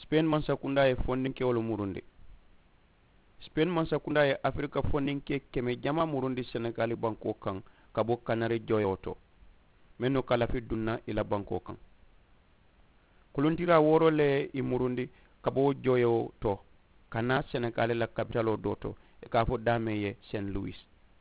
Spain mansakunda e fondinke wolo murundi. Spain mansakunda e Afrika fondinke keme jama murundi Senegali banko kan kabo Kanari joyoto menno kala fi dunna ila banko kan. Kuluntira woro le i murundi kabo joyo to kana Senegali la capitalo doto e ka fo dameye St. Louis.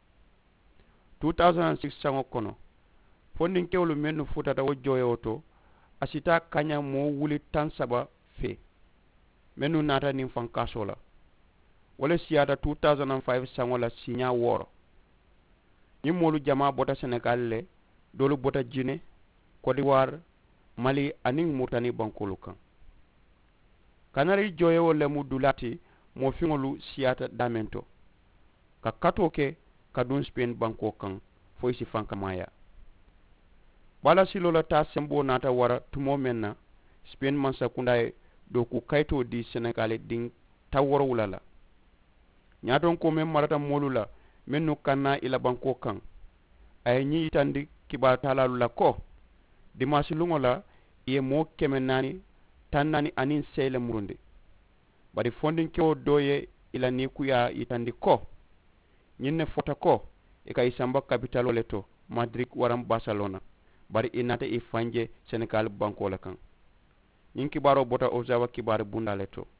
2006 sango kono fondinke wolo menno futata wo joyo to asita kanya mo wuli tan saba fe menu nata nin fankaso la wala siyata 2005 sango la sinya woro ni molu jama bota Senegal le dolu bota Guinée, Côte d'Ivoire, Mali aning Mauritanie bankolu kan. Kanari joyo le mu dulati mo fingolu siyata damento ka kato ke kadun Spain banko kan fo isi fankamaya. Bala silo la ta sembo nata wara tumo menna Spain mansakunda e do ku kayto di Senegal din taworo wulala. Nyaton ko men marata molula mennu kanna ila banko kan ay nyi itandi kiba talalu la ko dimasi lungo la ye mo kemenani tannani anin sele murundi bari fondin kewo doye ila ni kuya itandi ko nyinne fota ko e kay samba capitalo leto Madrid waram Barcelona bari inata ifanje Senegal banko la kan nyin kibaro bota ozawa kibare bunda leto